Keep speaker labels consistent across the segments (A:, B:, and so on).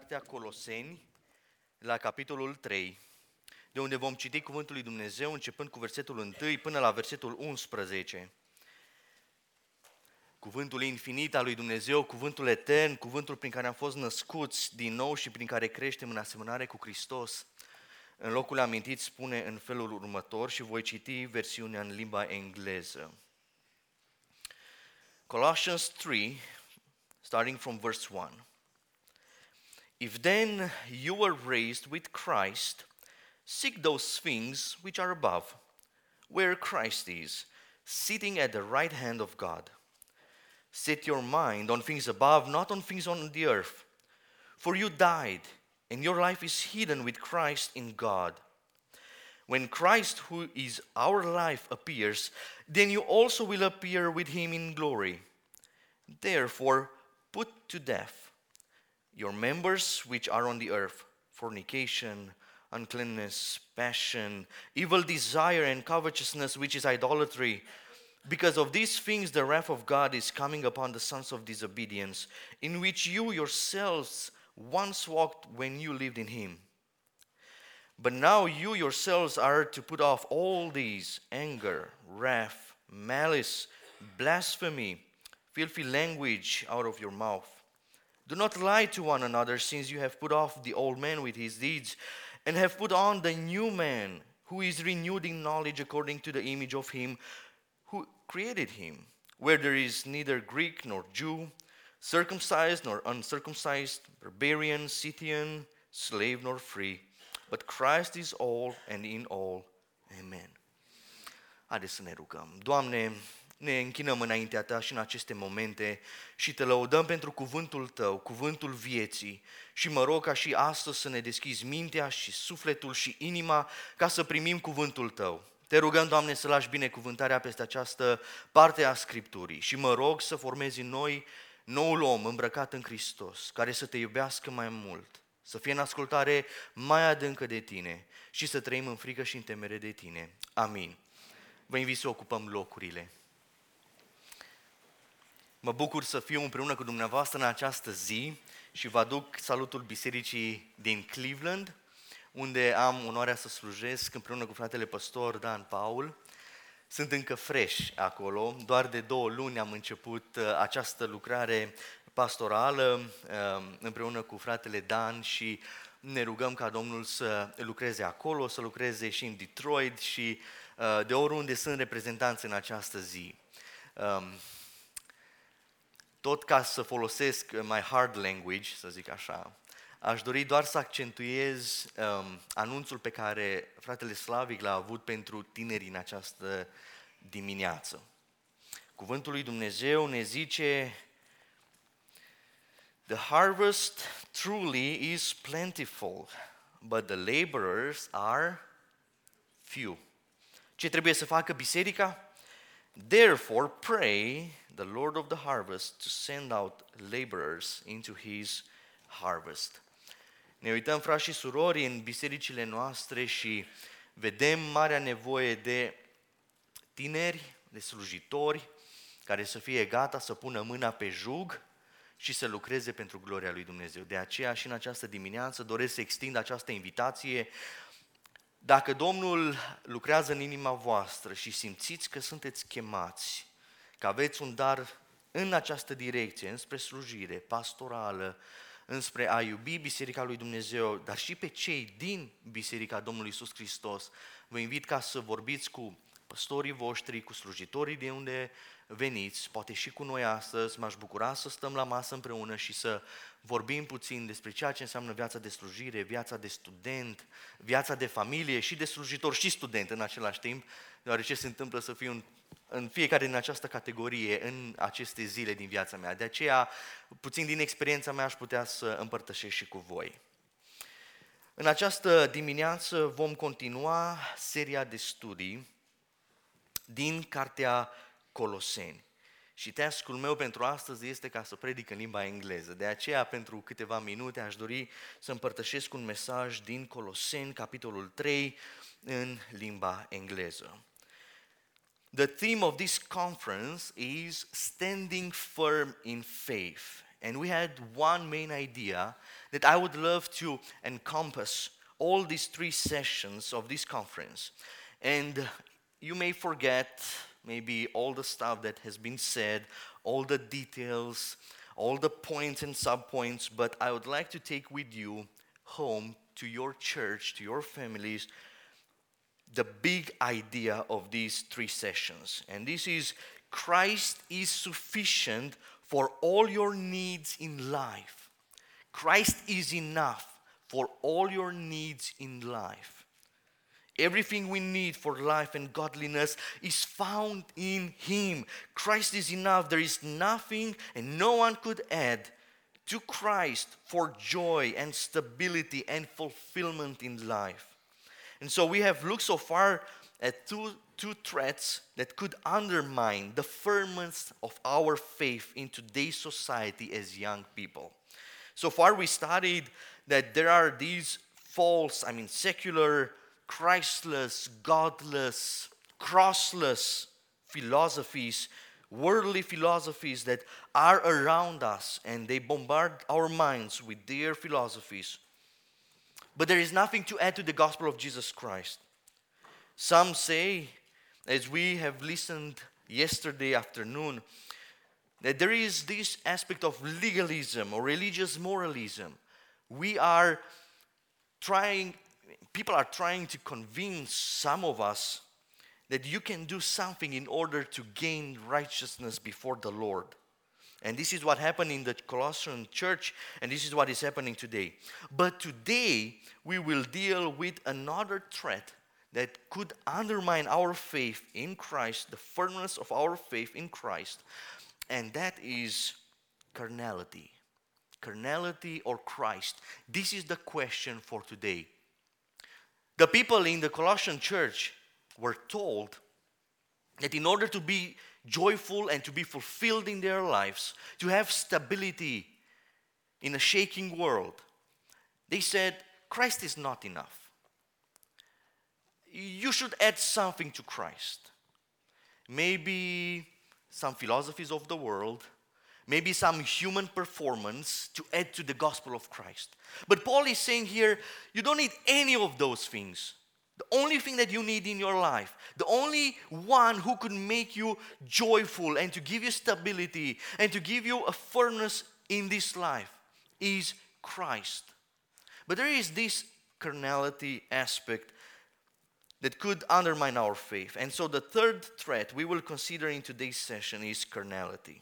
A: Cartea Coloseni, la capitolul 3, de unde vom citi Cuvântul lui Dumnezeu, începând cu versetul 1 până la versetul 11. Cuvântul infinit al lui Dumnezeu, cuvântul etern, cuvântul prin care am fost născuți din nou și prin care creștem în asemănare cu Hristos. În locul amintit spune în felul următor și voi citi versiunea în limba engleză. Colossians 3, starting from verse 1. If then you were raised with Christ, seek those things which are above, where Christ is, sitting at the right hand of God. Set your mind on things above, not on things on the earth. For you died, and your life is hidden with Christ in God. When Christ, who is our life, appears, then you also will appear with him in glory. Therefore, put to death your members which are on the earth, fornication, uncleanness, passion, evil desire, and covetousness, which is idolatry. Because of these things the wrath of God is coming upon the sons of disobedience, in which you yourselves once walked when you lived in him. But now you yourselves are to put off all these: anger, wrath, malice, blasphemy, filthy language out of your mouth. Do not lie to one another, since you have put off the old man with his deeds, and have put on the new man, who is renewed in knowledge according to the image of him who created him, where there is neither Greek nor Jew, circumcised nor uncircumcised, barbarian, Scythian, slave nor free, but Christ is all and in all. Amen. Haideți să ne rugăm. Doamne, ne închinăm înaintea Ta și în aceste momente și Te lăudăm pentru cuvântul Tău, cuvântul vieții, și mă rog ca și astăzi să ne deschizi mintea și sufletul și inima ca să primim cuvântul Tău. Te rugăm, Doamne, să lași binecuvântarea peste această parte a Scripturii și mă rog să formezi în noi noul om îmbrăcat în Hristos, care să Te iubească mai mult, să fie în ascultare mai adâncă de Tine și să trăim în frică și în temere de Tine. Amin. Vă invit să ocupăm locurile. Mă bucur să fiu împreună cu dumneavoastră în această zi și vă aduc salutul bisericii din Cleveland, unde am onoarea să slujesc împreună cu fratele păstor Dan Paul. Sunt încă fresh acolo, doar de 2 luni am început această lucrare pastorală împreună cu fratele Dan și ne rugăm ca Domnul să lucreze acolo, să lucreze și în Detroit și de oriunde sunt reprezentanți în această zi. Tot ca să folosesc my hard language, să zic așa, aș dori doar să accentuez anunțul pe care fratele Slavic l-a avut pentru tinerii în această dimineață. Cuvântul lui Dumnezeu ne zice: The harvest truly is plentiful, but the laborers are few. Ce trebuie să facă biserica? Therefore pray the Lord of the harvest to send out laborers into his harvest. Ne uităm, frați și surori, în bisericile noastre și vedem marea nevoie de tineri, de slujitori care să fie gata să pună mâna pe jug și să lucreze pentru gloria lui Dumnezeu. De aceea și în această dimineață doresc să extind această invitație. Dacă Domnul lucrează în inima voastră și simțiți că sunteți chemați, că aveți un dar în această direcție, înspre slujire pastorală, înspre a iubi Biserica lui Dumnezeu, dar și pe cei din Biserica Domnului Iisus Hristos, vă invit ca să vorbiți cu păstorii voștri, cu slujitorii de unde veniți, poate și cu noi astăzi. M-aș bucura să stăm la masă împreună și să vorbim puțin despre ceea ce înseamnă viața de slujire, viața de student, viața de familie și de slujitor și student în același timp, deoarece se întâmplă să fiu în fiecare din această categorie în aceste zile din viața mea. De aceea, puțin din experiența mea aș putea să împărtășesc și cu voi. În această dimineață vom continua seria de studii din Cartea Coloseni. Și task-ul meu pentru astăzi este ca să predic în limba engleză. De aceea, pentru câteva minute, aș dori să împărtășesc un mesaj din Coloseni, capitolul 3, în limba engleză. The theme of this conference is standing firm in faith. And we had one main idea that I would love to encompass all these 3 sessions of this conference. And you may forget maybe all the stuff that has been said, all the details, all the points and subpoints, but I would like to take with you home to your church, to your families, the big idea of these 3 sessions. And this is: Christ is sufficient for all your needs in life. Christ is enough for all your needs in life. Everything we need for life and godliness is found in Him. Christ is enough. There is nothing and no one could add to Christ for joy and stability and fulfillment in life. And so we have looked so far at two threats that could undermine the firmness of our faith in today's society as young people. So far we studied that there are these false, secular, Christless, godless, crossless philosophies, worldly philosophies that are around us, and they bombard our minds with their philosophies. But there is nothing to add to the gospel of Jesus Christ. Some say, as we have listened yesterday afternoon, that there is this aspect of legalism or religious moralism. People are trying to convince some of us that you can do something in order to gain righteousness before the Lord. And this is what happened in the Colossian church, and this is what is happening today. But today, we will deal with another threat that could undermine our faith in Christ, the firmness of our faith in Christ, and that is carnality. Carnality or Christ? This is the question for today. The people in the Colossian church were told that in order to be joyful and to be fulfilled in their lives, to have stability in a shaking world, they said, Christ is not enough. You should add something to Christ. Maybe some philosophies of the world, maybe some human performance to add to the gospel of Christ. But Paul is saying here, you don't need any of those things. The only thing that you need in your life, the only one who could make you joyful and to give you stability and to give you a firmness in this life is Christ. But there is this carnality aspect that could undermine our faith. And so the third threat we will consider in today's session is carnality.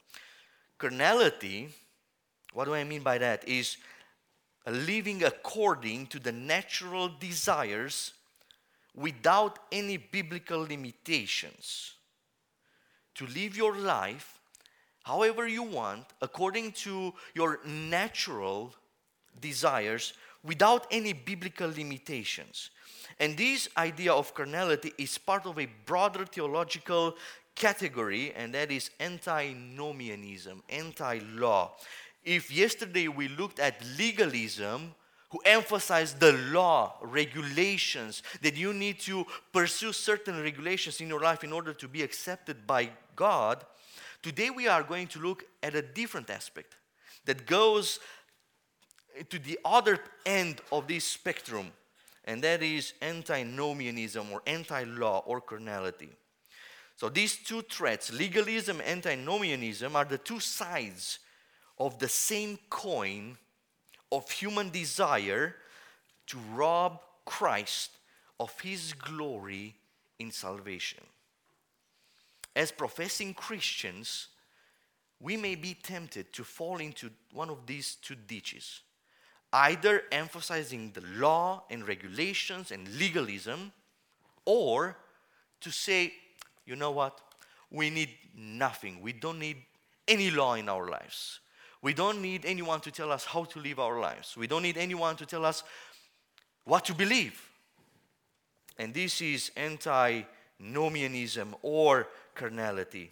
A: Carnality, what do I mean by that? Is living according to the natural desires without any biblical limitations. To live your life however you want, according to your natural desires, without any biblical limitations. And this idea of carnality is part of a broader theological category, and that is antinomianism, anti-law. If yesterday we looked at legalism, who emphasized the law, regulations, that you need to pursue certain regulations in your life in order to be accepted by God, today we are going to look at a different aspect that goes to the other end of this spectrum, and that is antinomianism or anti-law or carnality. So these two threats, legalism and antinomianism, are the two sides of the same coin of human desire to rob Christ of His glory in salvation. As professing Christians, we may be tempted to fall into one of these two ditches, either emphasizing the law and regulations and legalism, or to say, you know what, we need nothing. We don't need any law in our lives. We don't need anyone to tell us how to live our lives. We don't need anyone to tell us what to believe. And this is antinomianism or carnality.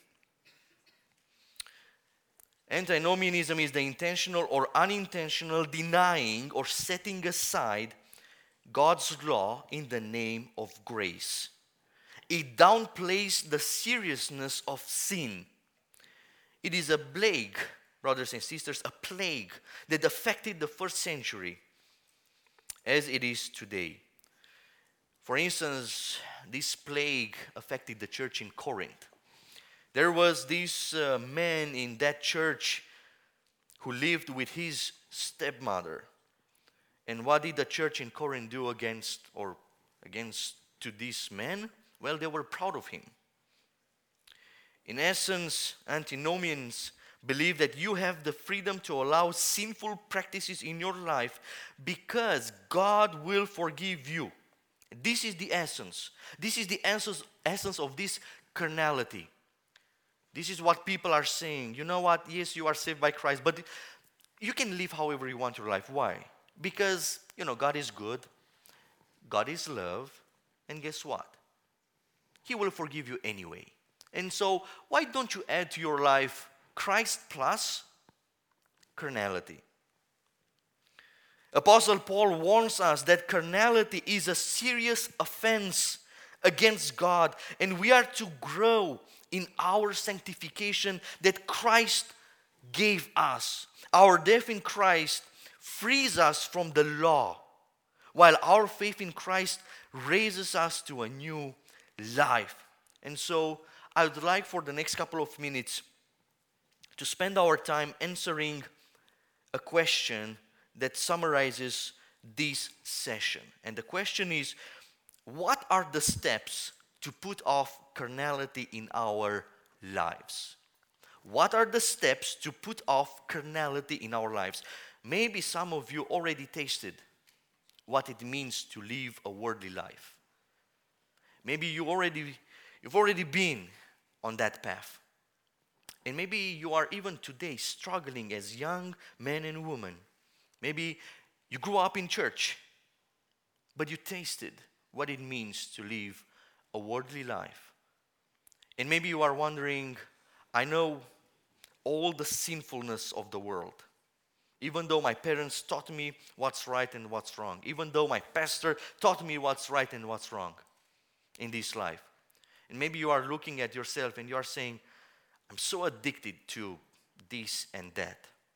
A: Antinomianism is the intentional or unintentional denying or setting aside God's law in the name of grace. It downplays the seriousness of sin. It is a plague brothers and sisters, a plague that affected the first century as it is today. For instance, this plague affected the church in Corinth. There was this man in that church who lived with his stepmother. And what did the church in Corinth do against to this man? Well, they were proud of him. In essence, antinomians believe that you have the freedom to allow sinful practices in your life because God will forgive you. This is the essence. This is the essence of this carnality. This is what people are saying. You know what? Yes, you are saved by Christ, but you can live however you want your life. Why? Because, God is good. God is love. And guess what? He will forgive you anyway. And so, why don't you add to your life Christ plus carnality? Apostle Paul warns us that carnality is a serious offense against God, and we are to grow in our sanctification that Christ gave us. Our death in Christ frees us from the law, while our faith in Christ raises us to a new life. And so, I would like for the next couple of minutes to spend our time answering a question that summarizes this session. And the question is, what are the steps to put off carnality in our lives? What are the steps to put off carnality in our lives? Maybe some of you already tasted what it means to live a worldly life. Maybe you've already been on that path. And maybe you are even today struggling as young men and women. Maybe you grew up in church, but you tasted what it means to live a worldly life. And maybe you are wondering, I know all the sinfulness of the world. Even though my parents taught me what's right and what's wrong. Even though my pastor taught me what's right and what's wrong in this life. And maybe you are looking at yourself and you are saying, I'm so addicted to this and that.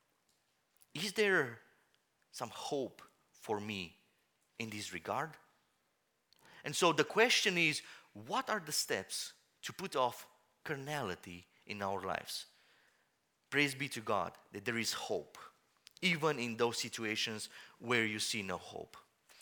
A: Is there some hope for me in this regard? And so the question is, what are the steps to put off carnality in our lives? Praise be to God that there is hope, even in those situations where you see no hope.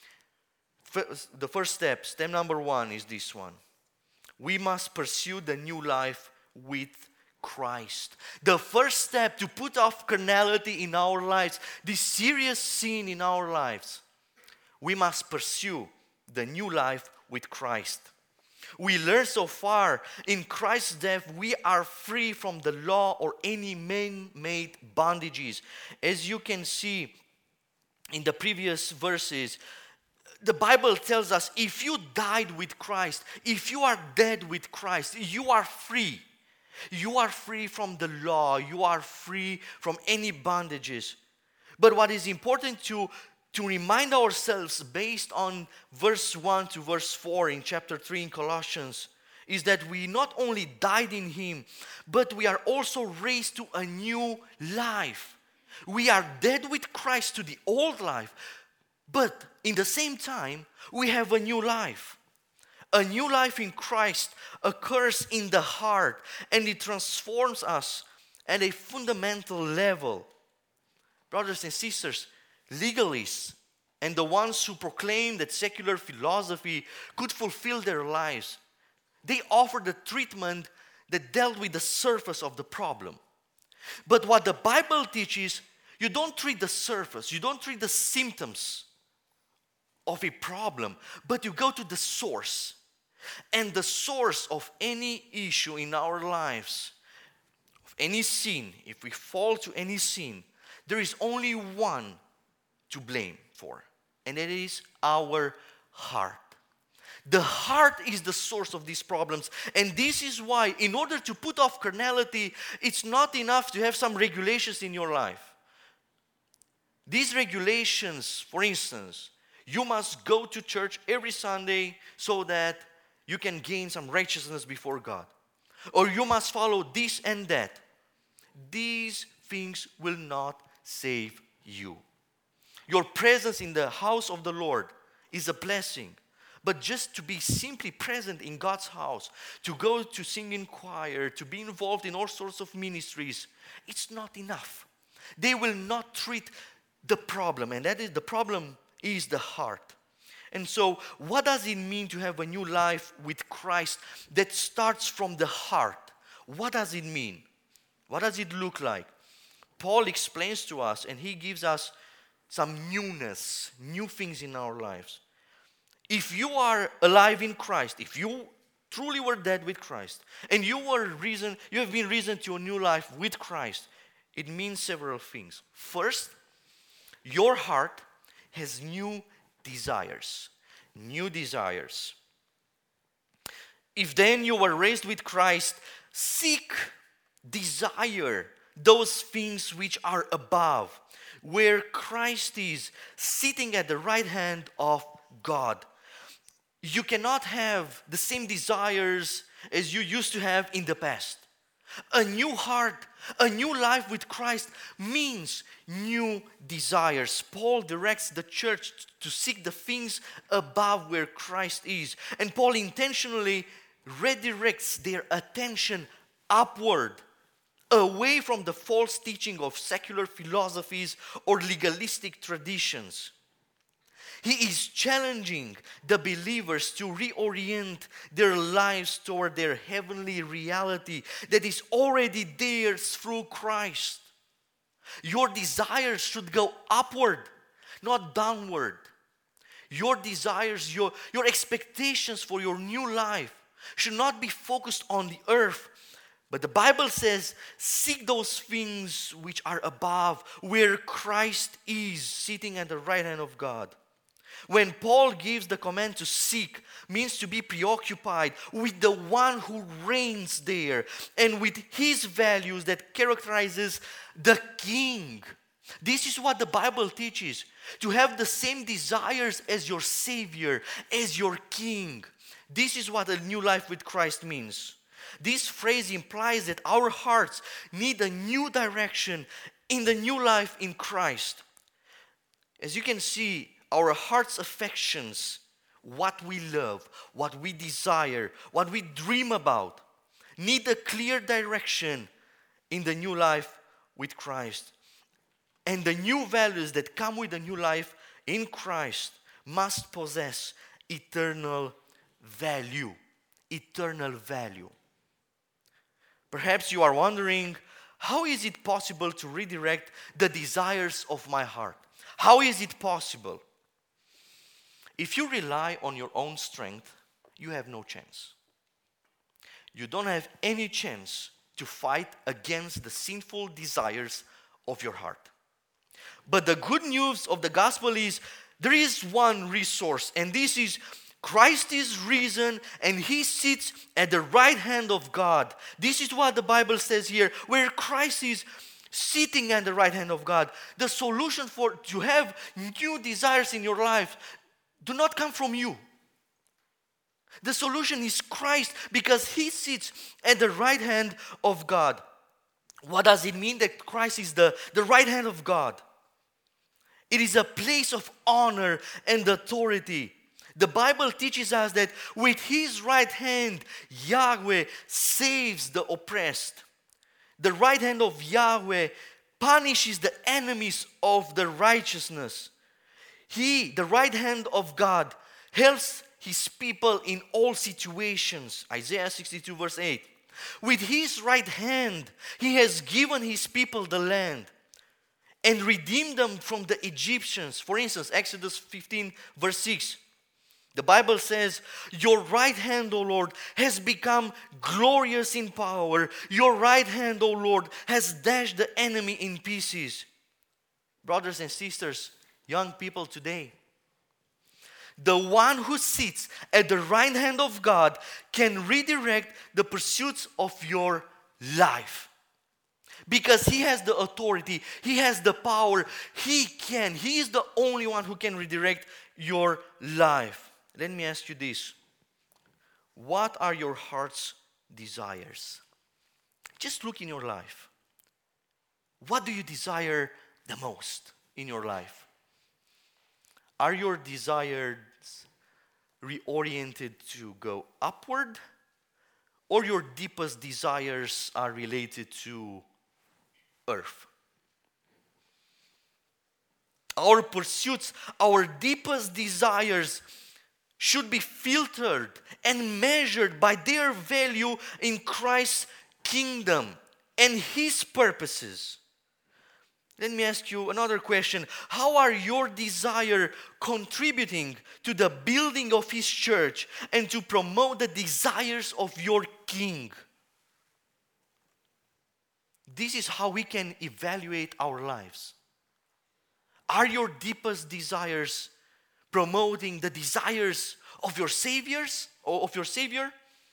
A: The first step number 1 is this one. We must pursue the new life with Christ. The first step to put off carnality in our lives, this serious sin in our lives, we must pursue the new life with Christ. We learn so far in Christ's death we are free from the law or any man-made bondages. As you can see in the previous verses, the Bible tells us if you died with Christ, if you are dead with Christ, you are free. You are free from the law. You are free from any bondages. But what is important to remind ourselves based on verse 1 to verse 4 in chapter 3 in Colossians is that we not only died in Him, but we are also raised to a new life. We are dead with Christ to the old life, but in the same time, we have a new life. A new life in Christ occurs in the heart, and it transforms us at a fundamental level. Brothers and sisters, legalists and the ones who proclaim that secular philosophy could fulfill their lives, they offered a treatment that dealt with the surface of the problem. But what the Bible teaches, you don't treat the surface, you don't treat the symptoms of a problem, but you go to the source. And the source of any issue in our lives, of any sin, if we fall to any sin, there is only one to blame for, and it is our heart. The heart is the source of these problems, and this is why, in order to put off carnality, it's not enough to have some regulations in your life. These regulations, for instance, you must go to church every Sunday so that you can gain some righteousness before God. Or you must follow this and that. These things will not save you. Your presence in the house of the Lord is a blessing. But just to be simply present in God's house, to go to sing in choir, to be involved in all sorts of ministries, it's not enough. They will not treat the problem, and that is the problem is the heart. And so, what does it mean to have a new life with Christ that starts from the heart? What does it mean? What does it look like? Paul explains to us, and he gives us some newness, new things in our lives. If you are alive in Christ, if you truly were dead with Christ, and you have been risen to a new life with Christ, it means several things. First, your heart has new desires. New desires. If then you were raised with Christ, seek, desire those things which are above, where Christ is sitting at the right hand of God. You cannot have the same desires as you used to have in the past. A new heart, a new life with Christ means new desires. Paul directs the church to seek the things above where Christ is. And Paul intentionally redirects their attention upward, away from the false teaching of secular philosophies or legalistic traditions. He is challenging the believers to reorient their lives toward their heavenly reality that is already theirs through Christ. Your desires should go upward, not downward. Your desires, your expectations for your new life should not be focused on the earth. But the Bible says, seek those things which are above, where Christ is sitting at the right hand of God. When Paul gives the command to seek, means to be preoccupied with the one who reigns there and with his values that characterizes the king. This is what the Bible teaches, to have the same desires as your Savior, as your king. This is what a new life with Christ means. This phrase implies that our hearts need a new direction in the new life in Christ. As you can see, our heart's affections, what we love, what we desire, what we dream about, need a clear direction in the new life with Christ. And the new values that come with the new life in Christ must possess eternal value. Eternal value. Perhaps you are wondering, how is it possible to redirect the desires of my heart? How is it possible? If you rely on your own strength, you have no chance. You don't have any chance to fight against the sinful desires of your heart. But the good news of the gospel is there is one resource, and this is Christ is risen and he sits at the right hand of God. This is what the Bible says here, where Christ is sitting at the right hand of God. The solution to have new desires in your life do not come from you. The solution is Christ, because he sits at the right hand of God. What does it mean that Christ is the right hand of God? It is a place of honor and authority. The Bible teaches us that with his right hand, Yahweh saves the oppressed. The right hand of Yahweh punishes the enemies of the righteousness. He, the right hand of God, helps his people in all situations. Isaiah 62 verse 8. With his right hand, he has given his people the land and redeemed them from the Egyptians. For instance, Exodus 15 verse 6. The Bible says, your right hand, O Lord, has become glorious in power. Your right hand, O Lord, has dashed the enemy in pieces. Brothers and sisters, young people today, the one who sits at the right hand of God can redirect the pursuits of your life. Because he has the authority, he has the power, he is the only one who can redirect your life. Let me ask you this. What are your heart's desires? Just look in your life. What do you desire the most in your life? Are your desires reoriented to go upward, or your deepest desires are related to earth? Our pursuits, our deepest desires should be filtered and measured by their value in Christ's kingdom and His purposes. Let me ask you another question. How are your desires contributing to the building of His church and to promote the desires of your King? This is how we can evaluate our lives. Are your deepest desires promoting the desires of your Saviors or of your Savior?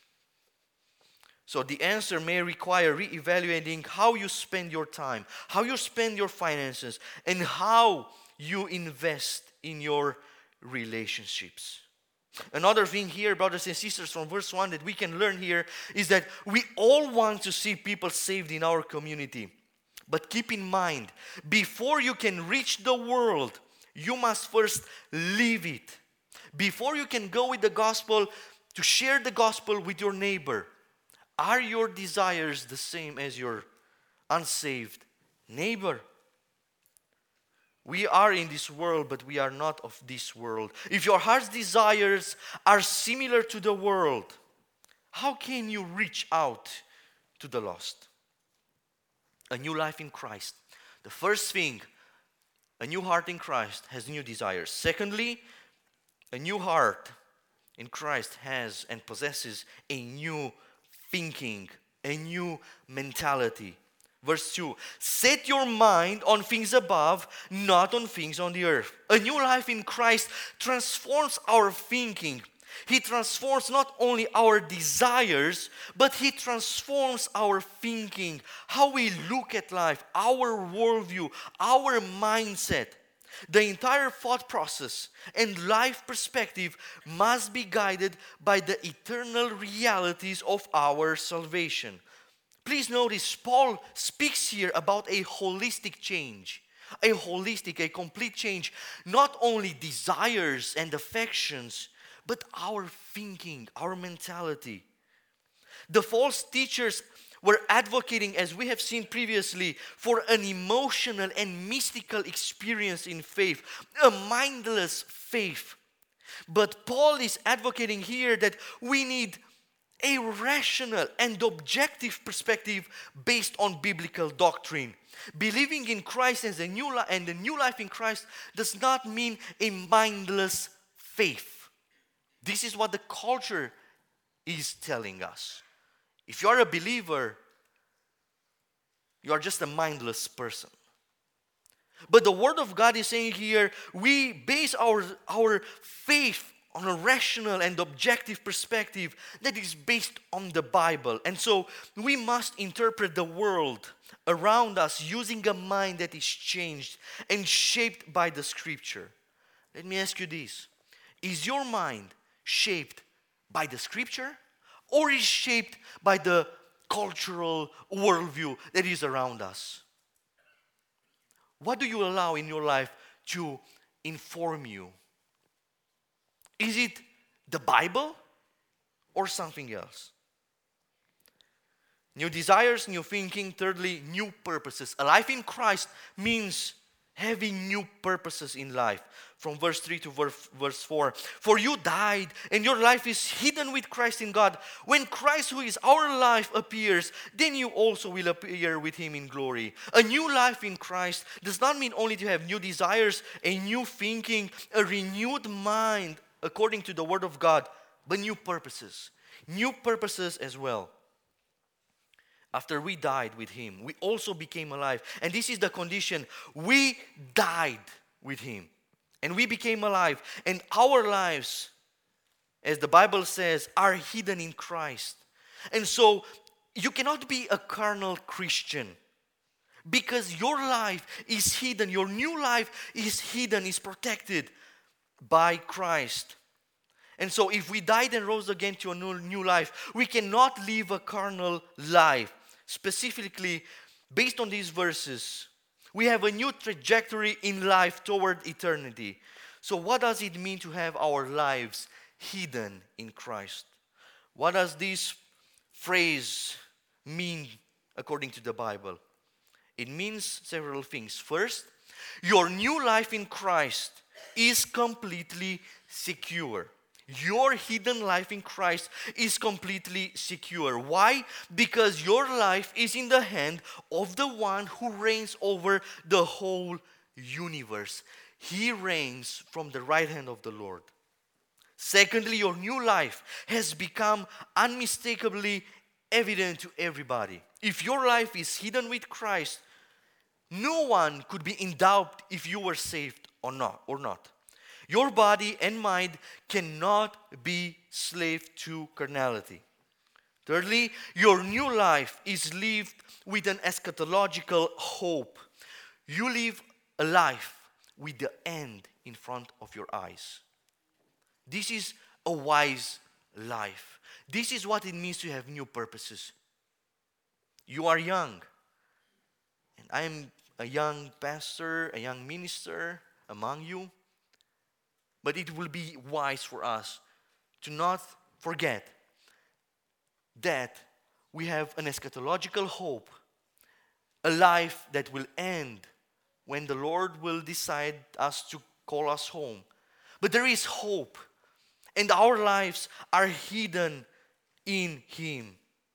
A: So the answer may require re-evaluating how you spend your time, how you spend your finances, and how you invest in your relationships. Another thing here, brothers and sisters, from verse 1 that we can learn here is that we all want to see people saved in our community. But keep in mind, before you can reach the world, you must first live it. Before you can go with the gospel, to share the gospel with your neighbor, are your desires the same as your unsaved neighbor? We are in this world, but we are not of this world. If your heart's desires are similar to the world, how can you reach out to the lost? A new life in Christ. The first thing, a new heart in Christ has new desires. Secondly, a new heart in Christ has and possesses a new thinking, a new mentality. Verse 2, set your mind on things above, not on things on the earth. A new life in Christ transforms our thinking. He transforms not only our desires, but He transforms our thinking, how we look at life, our worldview, our mindset. The entire thought process and life perspective must be guided by the eternal realities of our salvation. Please notice, Paul speaks here about a holistic change. A complete change. Not only desires and affections, but our thinking, our mentality. The false teachers were advocating, as we have seen previously, for an emotional and mystical experience in faith, a mindless faith. But Paul is advocating here that we need a rational and objective perspective based on biblical doctrine. Believing in Christ as a new life and the new life in Christ does not mean a mindless faith. This is what the culture is telling us. If you are a believer, you are just a mindless person. But the Word of God is saying here, we base our faith on a rational and objective perspective that is based on the Bible. And so we must interpret the world around us using a mind that is changed and shaped by the Scripture. Let me ask you this. Is your mind shaped by the Scripture, or is shaped by the cultural worldview that is around us? What do you allow in your life to inform you? Is it the Bible or something else? New desires, new thinking. Thirdly, new purposes. A life in Christ means having new purposes in life. From verse 3 to verse 4. For you died, and your life is hidden with Christ in God. When Christ, who is our life, appears, then you also will appear with Him in glory. A new life in Christ does not mean only to have new desires, a new thinking, a renewed mind according to the Word of God, but new purposes. New purposes as well. After we died with Him, we also became alive. And this is the condition. We died with Him. And we became alive. And our lives, as the Bible says, are hidden in Christ. And so, you cannot be a carnal Christian, because your life is hidden. Your new life is hidden, is protected by Christ. And so, if we died and rose again to a new life, we cannot live a carnal life. Specifically, Based on these verses, we have a new trajectory in life toward eternity. So what does it mean to have our lives hidden in Christ? What does this phrase mean according to the Bible? It means several things. First, your new life in Christ is completely secure. Your hidden life in Christ is completely secure. Why? Because your life is in the hand of the one who reigns over the whole universe. He reigns from the right hand of the Lord. Secondly, your new life has become unmistakably evident to everybody. If your life is hidden with Christ, no one could be in doubt if you were saved or not. Your body and mind cannot be slave to carnality. Thirdly, your new life is lived with an eschatological hope. You live a life with the end in front of your eyes. This is a wise life. This is what it means to have new purposes. You are young, and I am a young pastor, a young minister among you. But it will be wise for us to not forget that we have an eschatological hope, a life that will end when the Lord will decide us to call us home. But there is hope, and our lives are hidden in Him.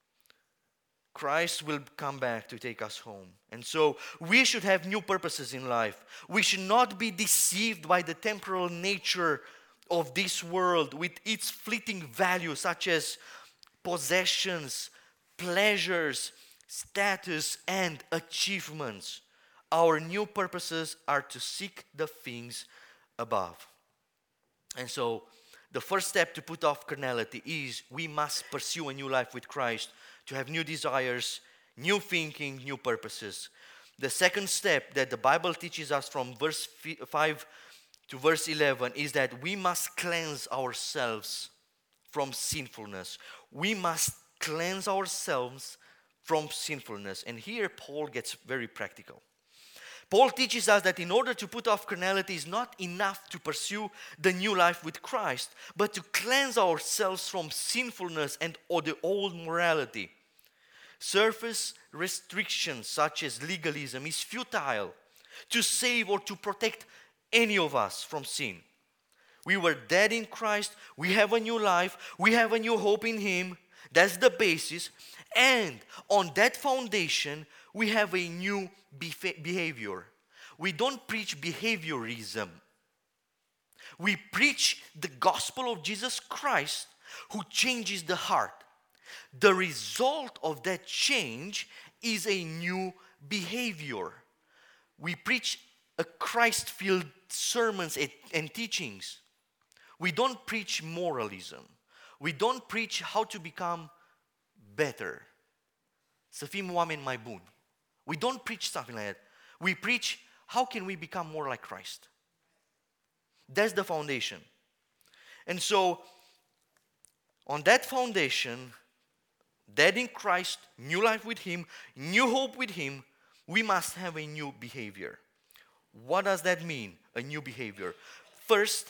A: Christ will come back to take us home. And so we should have new purposes in life. We should not be deceived by the temporal nature of this world with its fleeting values such as possessions, pleasures, status, and achievements. Our new purposes are to seek the things above. And so the first step to put off carnality is we must pursue a new life with Christ, to have new desires, new thinking, new purposes. The second step that the Bible teaches us from verse 5 to verse 11 is that we must cleanse ourselves from sinfulness. We must cleanse ourselves from sinfulness. And here Paul gets very practical. Paul teaches us that in order to put off carnality is not enough to pursue the new life with Christ, but to cleanse ourselves from sinfulness and the old morality. Surface restrictions such as legalism is futile to save or to protect any of us from sin. We were dead in Christ, we have a new life, we have a new hope in Him. That's the basis. And on that foundation, we have a new behavior. We don't preach behaviorism. We preach the gospel of Jesus Christ who changes the heart. The result of that change is a new behavior. We preach a Christ-filled sermons and teachings. We don't preach moralism. We don't preach how to become better. Să fim oameni mai buni. We don't preach something like that. We preach how can we become more like Christ. That's the foundation. And so, on that foundation, dead in Christ, new life with Him, new hope with Him, we must have a new behavior. What does that mean, a new behavior? First,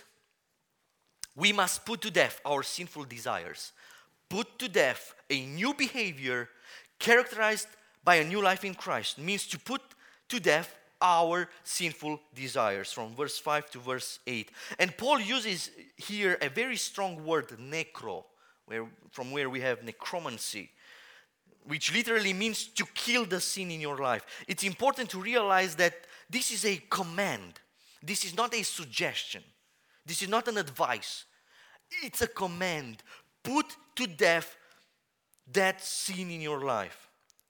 A: we must put to death our sinful desires. Put to death a new behavior characterized by a new life in Christ. Means to put to death our sinful desires, from verse 5 to verse 8. And Paul uses here a very strong word, necro, from where we have necromancy, which literally means to kill the sin in your life. It's important to realize that this is a command. This is not a suggestion. This is not an advice. It's a command. Put to death that sin in your life.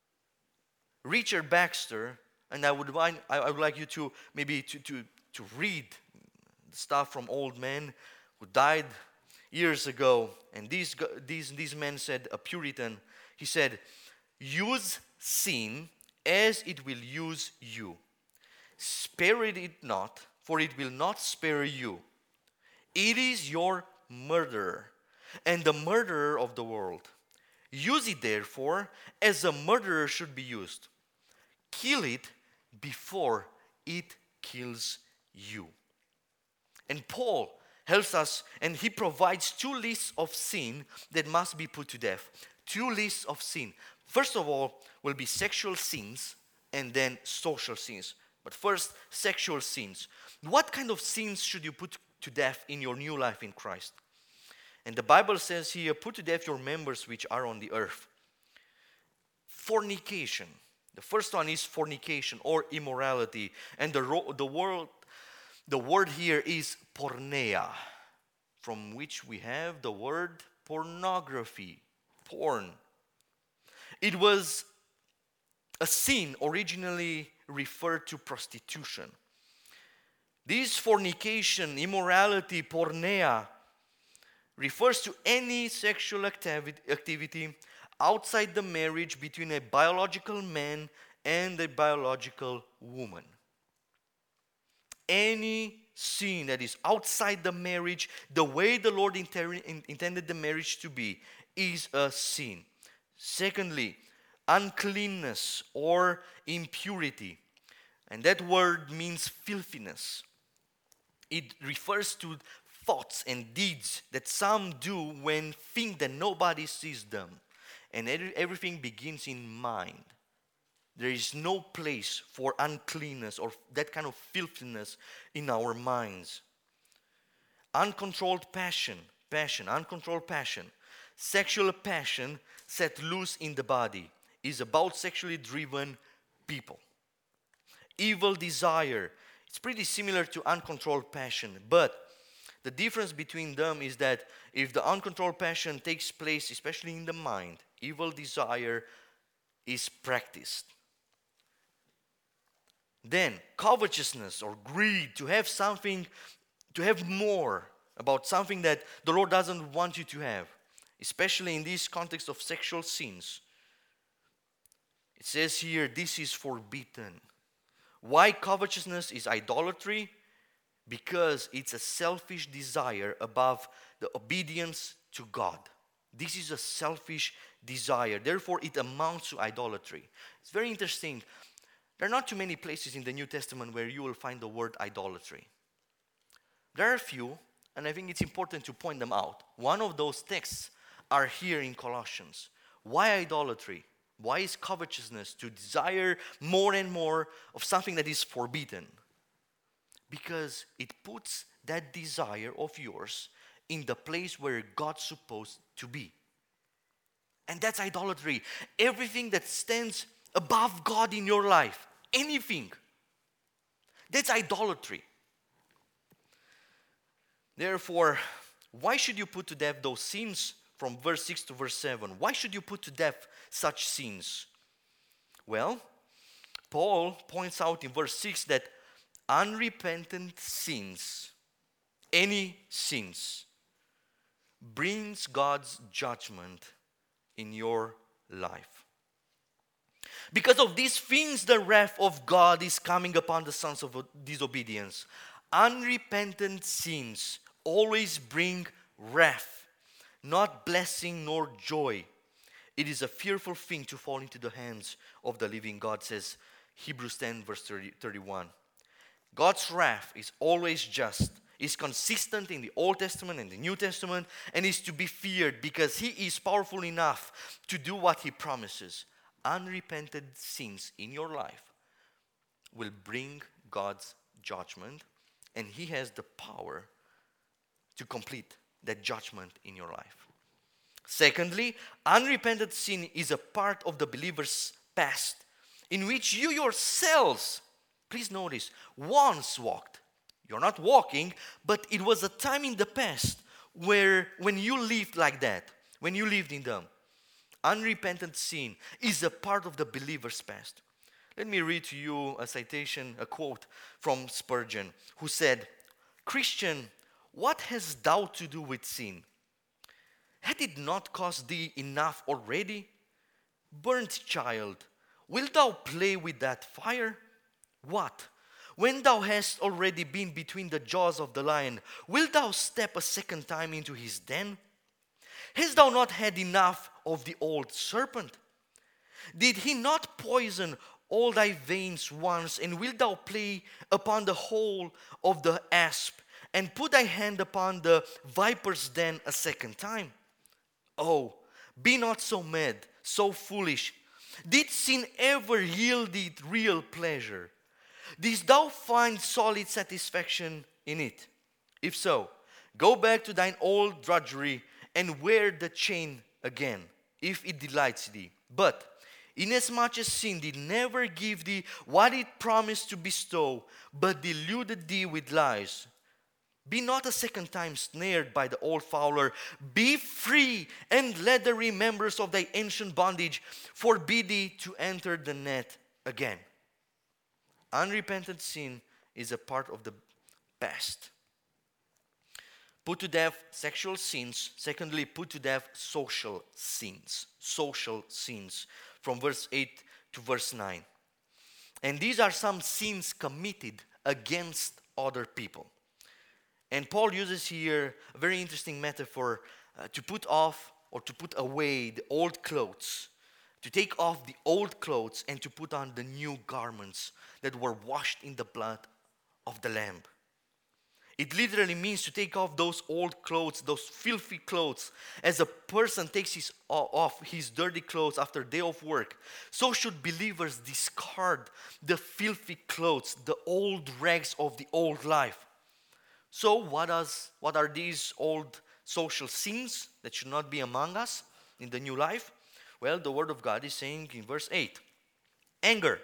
A: Richard Baxter, and I would like you to maybe to read stuff from old men who died years ago. And these men said, a Puritan, he said, use sin as it will use you. Spare it not, for it will not spare you. It is your murderer, and the murderer of the world. Use it therefore as a murderer should be used. kill it before it kills you. And Paul helps us, and he provides two lists of sin that must be put to death. Two lists of sin. First of all will be sexual sins and then social sins. But first, sexual sins. What kind of sins should you put to death in your new life in Christ? And the Bible says here, put to death your members which are on the earth. Fornication. The first one is fornication or immorality. And the word here is porneia, from which we have the word pornography, porn. It was a sin originally referred to prostitution. This fornication, immorality, porneia, refers to any sexual activity outside the marriage between a biological man and a biological woman. Any sin that is outside the marriage, the way the Lord intended the marriage to be, is a sin. Secondly, uncleanness or impurity. And that word means filthiness. It refers to thoughts and deeds that some do when think that nobody sees them. And everything begins in mind. There is no place for uncleanness or that kind of filthiness in our minds. Uncontrolled passion, uncontrolled passion. Sexual passion set loose in the body is about sexually driven people. Evil desire, it's pretty similar to uncontrolled passion, but the difference between them is that if the uncontrolled passion takes place, especially in the mind, evil desire is practiced. Then, covetousness or greed, to have something, to have more about something that the Lord doesn't want you to have, especially in this context of sexual sins. It says here, this is forbidden. Why covetousness is idolatry? Because it's a selfish desire above the obedience to God. This is a selfish desire. Therefore, it amounts to idolatry. It's very interesting. There are not too many places in the New Testament where you will find the word idolatry. There are a few, and I think it's important to point them out. One of those texts are here in Colossians. Why idolatry? Why is covetousness to desire more and more of something that is forbidden? Because it puts that desire of yours in the place where God's supposed to be. And that's idolatry. Everything that stands above God in your life, anything, that's idolatry. Therefore, why should you put to death those sins from verse 6 to verse 7? Why should you put to death such sins? Well, Paul points out in verse 6 that unrepentant sins, any sins, brings God's judgment in your life. Because of these things, the wrath of God is coming upon the sons of disobedience. Unrepentant sins always bring wrath, not blessing nor joy. It is a fearful thing to fall into the hands of the living God, says Hebrews 10 verse 31. God's wrath is always just, is consistent in the Old Testament and the New Testament, and is to be feared because He is powerful enough to do what He promises. Unrepented sins in your life will bring God's judgment, and He has the power to complete that judgment in your life. Secondly, unrepented sin is a part of the believer's past in which you yourselves, please notice, once walked. You're not walking, but it was a time in the past when you lived like that, when you lived in them. Unrepentant sin is a part of the believer's past. Let me read to you a citation, a quote from Spurgeon, who said, "Christian, what hast thou to do with sin? Had it not cost thee enough already? Burnt child, wilt thou play with that fire? What? When thou hast already been between the jaws of the lion, wilt thou step a second time into his den? Hast thou not had enough of the old serpent? Did he not poison all thy veins once, and wilt thou play upon the hole of the asp, and put thy hand upon the viper's den a second time? Oh, be not so mad, so foolish. Did sin ever yield thee real pleasure? Didst thou find solid satisfaction in it? If so, go back to thine old drudgery and wear the chain again, if it delights thee. But inasmuch as sin did never give thee what it promised to bestow, but deluded thee with lies, be not a second time snared by the old fowler. Be free, and let the remembrance of thy ancient bondage forbid thee to enter the net again. Unrepentant sin is a part of the past. Put to death sexual sins. Secondly, put to death social sins. Social sins. From verse 8 to verse 9. And these are some sins committed against other people. And Paul uses here a very interesting metaphor to put off or to put away the old clothes, to take off the old clothes and to put on the new garments that were washed in the blood of the Lamb. It literally means to take off those old clothes, those filthy clothes. As a person takes off his dirty clothes after a day of work, so should believers discard the filthy clothes, the old rags of the old life. So what are these old social sins that should not be among us in the new life? Well, the Word of God is saying in verse 8, anger,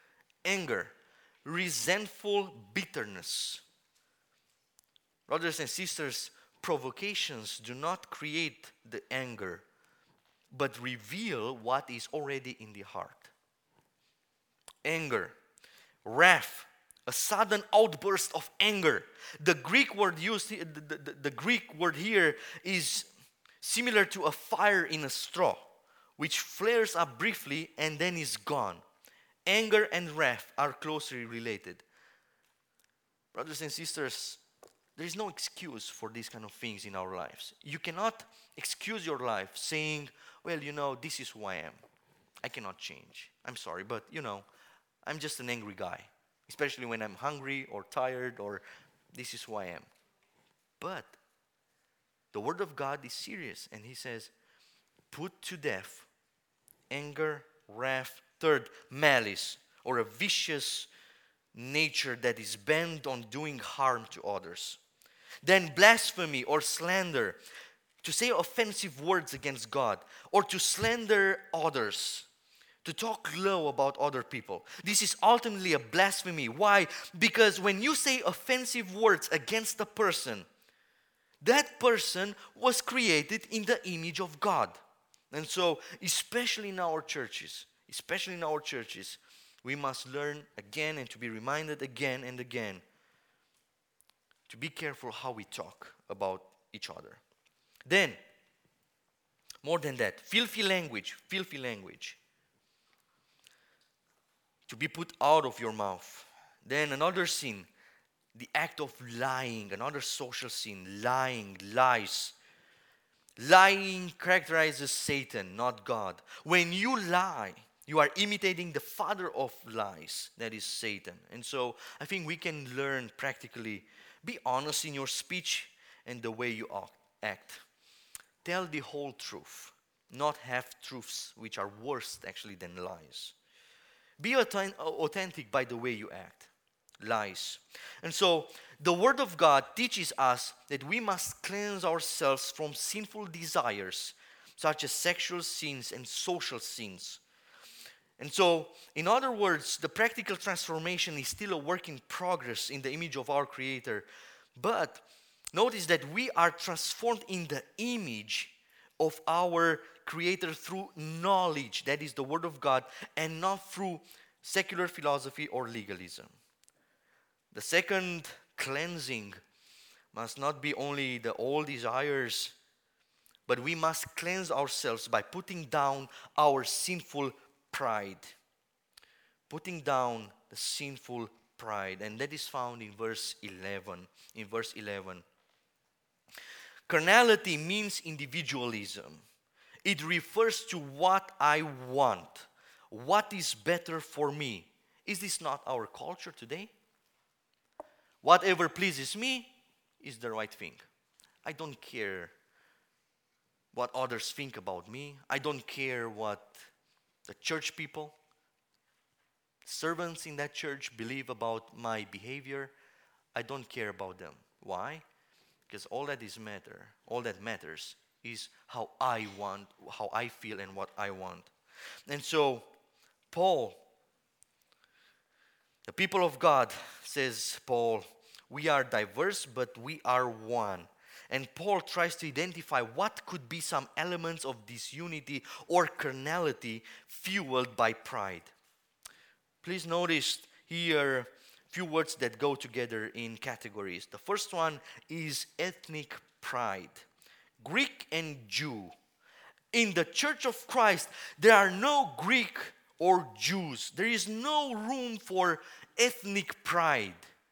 A: resentful bitterness. Brothers and sisters, provocations do not create the anger, but reveal what is already in the heart. Anger, wrath, a sudden outburst of anger. The Greek word used, the Greek word here is similar to a fire in a straw, which flares up briefly and then is gone. Anger and wrath are closely related. Brothers and sisters, there is no excuse for these kind of things in our lives. You cannot excuse your life saying, well, this is who I am. I cannot change. I'm sorry, but, I'm just an angry guy. Especially when I'm hungry or tired, or this is who I am. But the Word of God is serious, and He says, put to death anger, wrath. Third, malice, or a vicious nature that is bent on doing harm to others. Then blasphemy or slander, to say offensive words against God, or to slander others, to talk low about other people. This is ultimately a blasphemy. Why? Because when you say offensive words against a person, that person was created in the image of God. And so, especially in our churches, we must learn again and to be reminded again and again to be careful how we talk about each other. Then, more than that, filthy language. To be put out of your mouth. Then another sin, the act of lying, another social sin, lies. Lying characterizes Satan, not God. When you lie, you are imitating the father of lies, that is Satan. And so I think we can learn practically, be honest in your speech and the way you act. Tell the whole truth, not half-truths, which are worse actually than lies. Be authentic by the way you act. Lies. And so, the Word of God teaches us that we must cleanse ourselves from sinful desires, such as sexual sins and social sins. And so, in other words, the practical transformation is still a work in progress in the image of our Creator. But, notice that we are transformed in the image of our Creator through knowledge, that is the Word of God, and not through secular philosophy or legalism. The second cleansing must not be only the old desires, but we must cleanse ourselves by putting down our sinful pride. Putting down the sinful pride. And that is found in verse 11. In verse 11. Carnality means individualism. It refers to what I want, What is better for me? Is this not our culture today? Whatever pleases me is the right thing. I don't care what others think about me. I don't care what the church people, servants in that church believe about my behavior. I don't care about them. Why? Because all that matters is how I want, how I feel and what I want. And so Paul, the people of God, says Paul, we are diverse, but we are one. And Paul tries to identify what could be some elements of disunity or carnality fueled by pride. Please notice here few words that go together in categories. The first one is ethnic pride. Greek and Jew. In the Church of Christ, there are no Greek or Jews. There is no room for ethnic pride.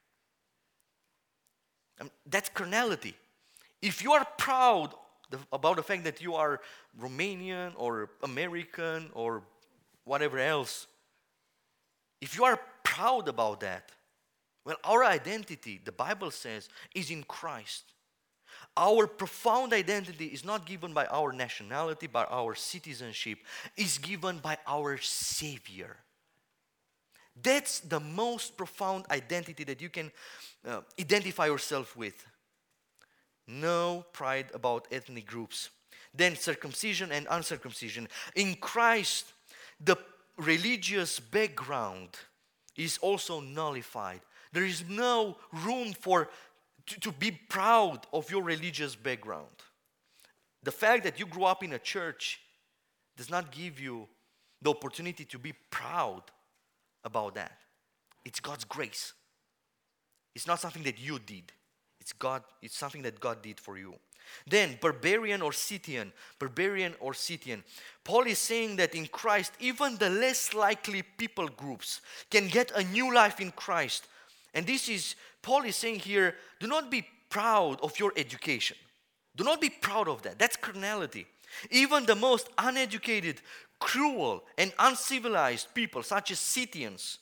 A: That's carnality. If you are proud about the fact that you are Romanian or American or whatever else, if you are proud about that, well, our identity, the Bible says, is in Christ. Our profound identity is not given by our nationality, by our citizenship. It's given by our Savior. That's the most profound identity that you can identify yourself with. No pride about ethnic groups. Then circumcision and uncircumcision. In Christ, the religious background is also nullified. There is no room to be proud of your religious background. The fact that you grew up in a church does not give you the opportunity to be proud about that. It's God's grace. It's not something that you did. It's something that God did for you. Then barbarian or Scythian. Paul is saying that in Christ, even the less likely people groups can get a new life in Christ. And Paul is saying here, do not be proud of your education. Do not be proud of that. That's carnality. Even the most uneducated, cruel, and uncivilized people, such as Scythians,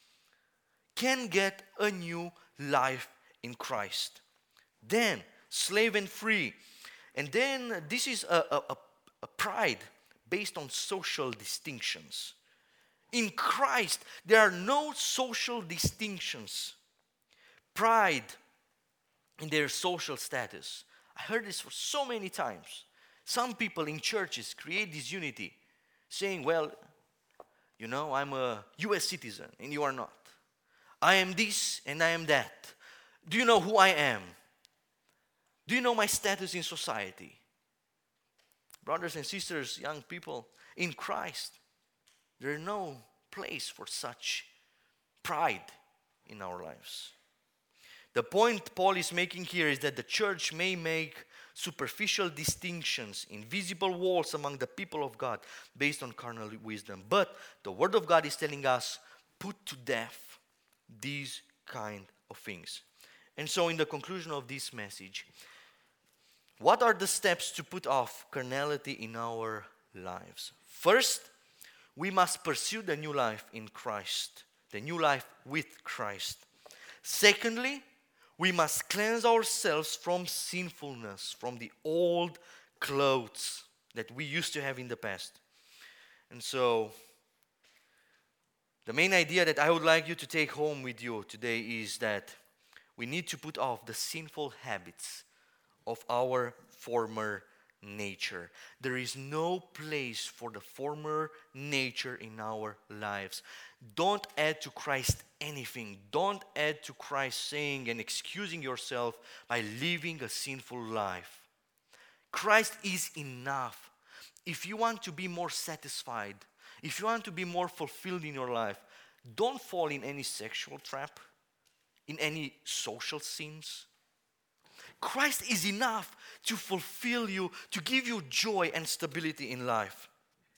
A: can get a new life in Christ. Then, slave and free. And then this is a pride based on social distinctions. In Christ, there are no social distinctions. Pride in their social status. I heard this for so many times. Some people in churches create disunity, saying, well, you know, I'm a US citizen and you are not. I am this and I am that. Do you know who I am? Do you know my status in society? Brothers and sisters, young people, in Christ, there is no place for such pride in our lives. The point Paul is making here is that the church may make superficial distinctions, invisible walls among the people of God based on carnal wisdom. But the Word of God is telling us, put to death these kind of things. And so in the conclusion of this message, what are the steps to put off carnality in our lives? First, we must pursue the new life in Christ, the new life with Christ. Secondly, we must cleanse ourselves from sinfulness, from the old clothes that we used to have in the past. And so, the main idea that I would like you to take home with you today is that we need to put off the sinful habits of our former nature. There is no place for the former nature in our lives. Don't add to Christ anything. Don't add to Christ saying and excusing yourself by living a sinful life. Christ is enough. If you want to be more satisfied, if you want to be more fulfilled in your life, don't fall in any sexual trap, in any social sins. Christ is enough to fulfill you, to give you joy and stability in life.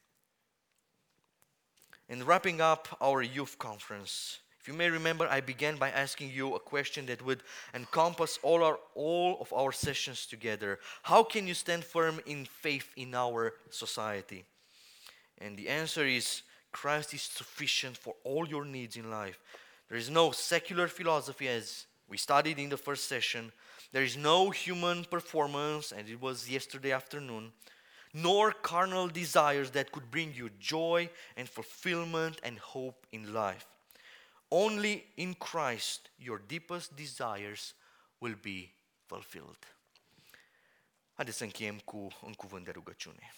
A: And wrapping up our youth conference, if you may remember, I began by asking you a question that would encompass all of our sessions together. How can you stand firm in faith in our society? And the answer is, Christ is sufficient for all your needs in life. There is no secular philosophy, as we studied in the first session. There is no human performance, and it was yesterday afternoon, nor carnal desires that could bring you joy and fulfillment and hope in life. Only in Christ your deepest desires will be fulfilled. Haideți să încheiem cu un cuvânt de rugăciune.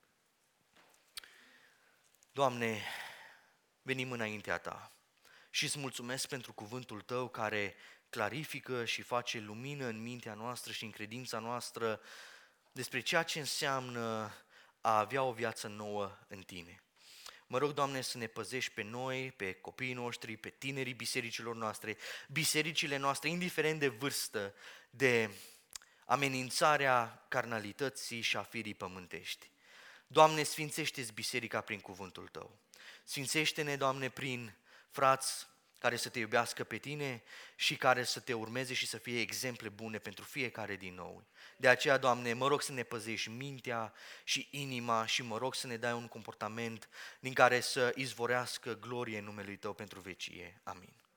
A: Doamne, venim înaintea Ta și îți mulțumesc pentru cuvântul Tău care clarifică și face lumină în mintea noastră și în credința noastră despre ceea ce înseamnă a avea o viață nouă în Tine. Mă rog, Doamne, să ne păzești pe noi, pe copiii noștri, pe tinerii bisericilor noastre, bisericile noastre, indiferent de vârstă, de amenințarea carnalității și a firii pământești. Doamne, sfințește-ți biserica prin cuvântul Tău. Sfințește-ne, Doamne, prin frați care să Te iubească pe Tine și care să Te urmeze și să fie exemple bune pentru fiecare din noi. De aceea, Doamne, mă rog să ne păzești mintea și inima și mă rog să ne dai un comportament din care să izvorească glorie în numele Tău pentru vecie. Amin.